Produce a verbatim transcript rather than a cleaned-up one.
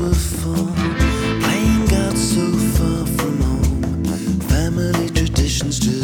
were for playing God so far from home. Family traditions just